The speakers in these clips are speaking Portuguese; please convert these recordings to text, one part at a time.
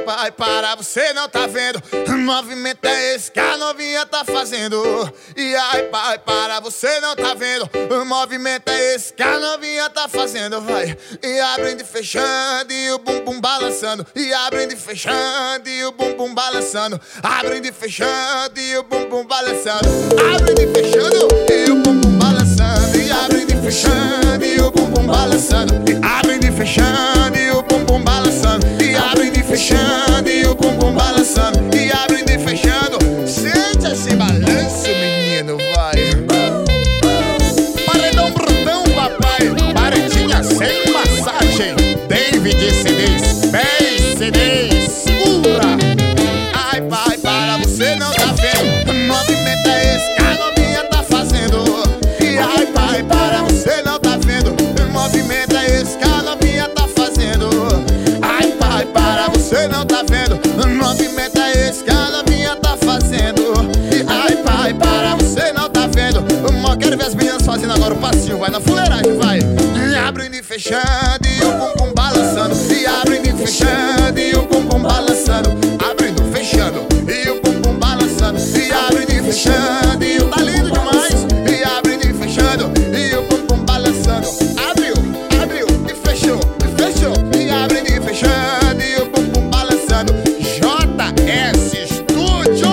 pai, para, você não tá vendo. O movimento é esse que a novinha tá fazendo. E ai, pai, para, você não tá vendo. O movimento é esse que a novinha tá fazendo. Vai, e abrindo e fechando, e o bumbum balançando. E abrindo e fechando, e o bumbum balançando. Abrindo e fechando, e o bumbum balançando. Abrindo e fechando, e o bumbum balançando. E abrindo e fechando, e o bumbum balançando. E abrindo e fechando, e o bumbum balançando. E abrindo e fechando, e o bumbum balançando. E abrindo e fechando. Sente esse balanço, menino, vai. Paredão brutão, papai. Paredinha sem massagem. David CDs, 10 CDs. Segura. Ai, pai, para, você não tá vendo. O movimento é esse que a novinha tá fazendo. E ai, pai, para, você não tá vendo. O movimento é esse que a novinha tá fazendo. Ai, pai, para, você não tá vendo. O movimento é esse que a novinha tá fazendo. E ai, pai, para, você não tá vendo. Quero ver as meninas fazendo agora o passinho. Vai na fuleiragem, vai. E abrindo e fechando, e o bumbum balançando. E abrindo e fechando, e o bumbum balançando. Abrindo, fechando, e o bumbum balançando. E abrindo e fechando, e o tá lindo demais. E abrindo e fechando, e o bumbum balançando. Abriu, abriu, e fechou, e abrindo e fechando, e o bumbum balançando. JS Studio.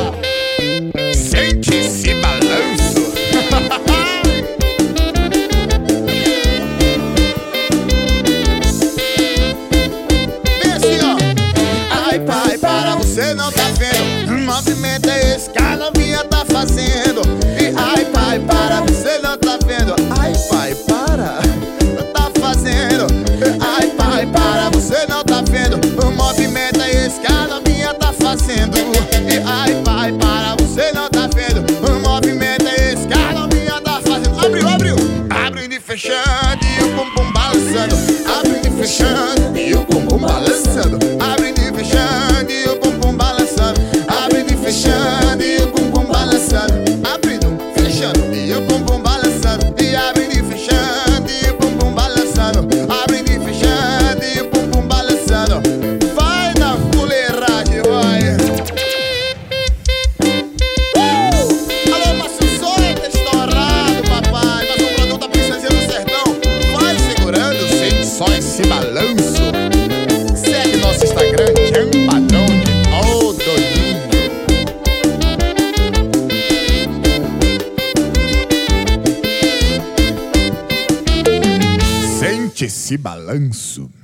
Sente esse balanço. Vem assim, ó. Ai, pai, para, você não tá vendo. O movimento é esse que a novinha tá fazendo. E ai, pai, para, você não tá vendo. Ai, pai, para, não tá fazendo. Ai, pai, para, você não tá vendo. O movimento é esse que a novinha tá fazendo. E ai, pai, para, você não tá vendo. O movimento é esse que a novinha tá fazendo. Abriu, abriu. Abrindo e fechando, e o bumbum balançando. Abrindo e fechando, e o bumbum balançando. Abrindo e fechando, e o bumbum balançando. Abrindo e fechando, e o bumbum balançando. Abrindo, fechando, e o bumbum balançando. E abrindo e fechando, e o bumbum balançando. Abrindo e fechando, e o bumbum balançando. Vai na fuleiragem, vai. Alô, Massuçoia, tá estourado, papai. Mas o produto da Princesa do Sertão. Vai segurando, sente só esse balanço. Segue nosso Instagram, Padrão de Odolinho. Sente esse balanço.